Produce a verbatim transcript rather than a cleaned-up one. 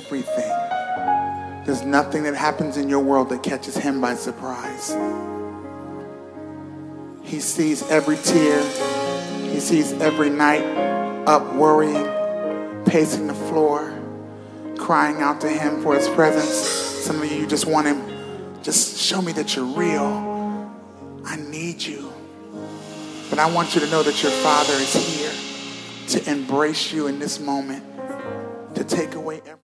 everything. There's nothing that happens in your world that catches him by surprise. He sees every tear. He sees every night up worrying, pacing the floor, crying out to him for his presence. Some of you just want him, just show me that you're real. I need you. But I want you to know that your Father is here to embrace you in this moment, to take away everything.